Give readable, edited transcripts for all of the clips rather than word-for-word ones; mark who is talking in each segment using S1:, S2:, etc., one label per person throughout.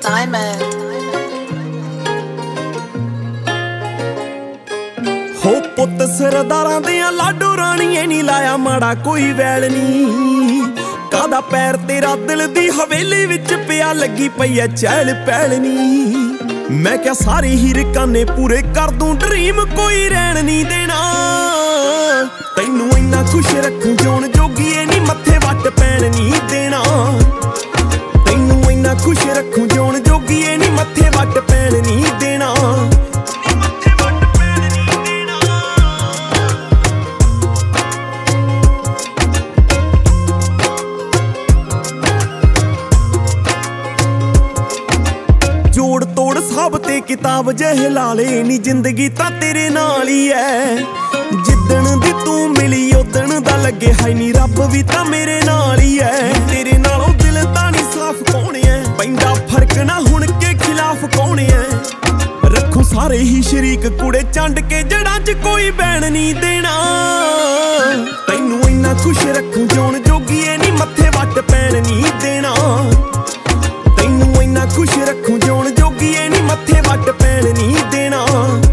S1: Diamond
S2: ਹੋ ਪੁੱਤ ਸਰਦਾਰਾਂ ਦੀਆਂ ਲਾਡੋ ਰਾਣੀਏ ਨੀ ਲਾਇਆ ਮਾੜਾ ਕੋਈ ਵੈਲ ਨੀ ਕਾਦਾ ਪੈਰ ਤੇਰਾ ਦਿਲ ਦੀ ਹਵੇਲੀ ਵਿੱਚ ਪਿਆ ਲੱਗੀ ਪਈ ਐ ਚਹਿਲ ਪਹਿਲ ਨੀ ਮੈਂ ਕਿਹਾ ਸਾਰੇ ਹੀ ਰਕਾਨੇ ਪੂਰੇ ਕਰ ਦੂੰ ਡ੍ਰੀਮ ਕੋਈ ਰਹਿਣ ਨਹੀਂ ਦੇਣਾ ਤੈਨੂੰ ਇੰਨਾ ਖੁਸ਼ ਰੱਖੂੰ ਜਿਉਣ ਜੋਗੀਏ ਨੀ ਮੱਥੇ ਵੱਟ ਪੈਣ ਨਹੀਂ ਦੇਣਾ ਤੈਨੂੰ ਇੰਨਾ ਖੁਸ਼ ਰੱਖੂੰ ਜਿਉਣ ਜੋਗੀਏ ਨੀ ਮੱਥੇ ਵੱਟ ਪੈਣ ਨਹੀਂ ਦੇਣਾ ਜੋੜ ਤੋੜ ਸਭ ਤੇ ਕਿਤਾਬ ਜਿਹੇ ਲਾਲੇ ਨੀ ਜ਼ਿੰਦਗੀ ਤਾਂ ਤੇਰੇ ਨਾਲ ਹੀ ਐ ਜਿੱਦਣ ਦੀ ਤੂੰ ਮਿਲੀ ਉਦਣ ਦਾ ਲੱਗੇ ਹਾਈ ਨੀ ਰੱਬ ਵੀ ਤਾਂ ਮੇਰੇ ਨਾਲ ਹੀ ਐ ਤੇਰੇ ਨਾਲੋਂ ਦਿਲ ਤਾਂ ਨੀ ਸਾਫ਼ ਕੌਣ ਐ ਪੈਂਦਾ ਫਰਕ ਨਾ ਹੁਣ ਕੇ ਖਿਲਾਫ ਕੌਣ ਐ ਰੱਖੂ ਸਾਰੇ ਹੀ ਸ਼ਰੀਕ ਕੁੜੇ ਚੰਡ ਕੇ ਜੜਾਂ 'ਚ ਕੋਈ ਬੈਣ ਨਹੀਂ ਦੇਣਾ ਤੈਨੂੰ ਇੰਨਾ ਖੁਸ਼ ਰੱਖੂ ਜਿਉਣ ਜੋਗੀਏ ਨੀ ਮੱਥੇ ਵੱਟ ਪੈਣ ਨਹੀਂ ਦੇਣਾ ਤੈਨੂੰ ਇੰਨਾ ਖੁਸ਼ ਰੱਖੂ ਜਿਉਣ ਜੋਗੀਏ ਨੀ ਮੱਥੇ ਵੱਟ ਪੈਣ ਨਹੀਂ ਦੇਣਾ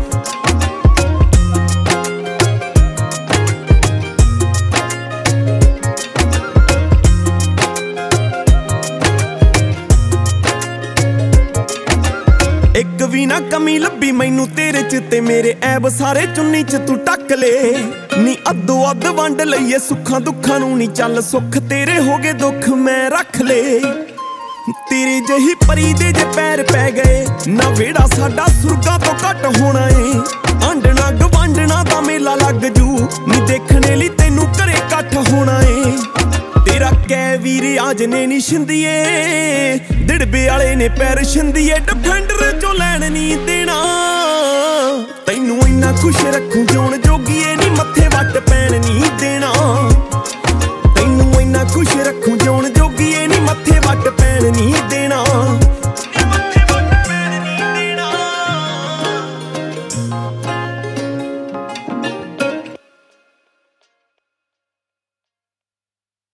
S2: ਇੱਕ ਵੀ ਨਾ ਕਮੀ ਲੱਭੀ ਮੈਨੂੰ ਤੇਰੇ 'ਚ ਤੇ ਮੇਰੇ ਐਬ ਸਾਰੇ ਚੁੰਨੀ 'ਚ ਤੂੰ ਟੱਕ ਲੇ ਨੀ ਅੱਧੋ ਅੱਧ ਵੰਡ ਲਈਏ ਸੁੱਖਾਂ ਦੁੱਖਾਂ ਨੂੰ ਨੀ ਚੱਲ ਸੁੱਖ ਤੇਰੇ ਹੋ ਗਏ ਦੁੱਖ ਮੈਂ ਰੱਖ ਲੇ ਤੇਰੀ ਜਹੀ ਪਰੀ ਦੇ ਜੇ ਪੈਰ ਪੈ ਗਏ ਨਾ ਵੇੜਾ ਸਾਡਾ ਸੁਰਗਾਂ ਤੋਂ ਘੱਟ ਹੋਣਾ ਏ ਆਂਡਣਾ ਗਵਾਂਡਣਾ ਦਾ ਮੇਲਾ ਲੱਗ ਜੂ ਨੀ ਦੇਖਣੇ ਲਈ ਤੈਨੂੰ ਘਰੇ ਇਕੱਠ ਹੋਣਾ ਏ ਤੇਰਾ ਕਹਿ ਵੀਰ ਆਜ ਨੇ ਨੀ ਛਿੰਦੀਏ ਦਿੜਬੇ ਵਾਲੇ ਨੇ ਪੈਰ ਛਿੰਦੀਏ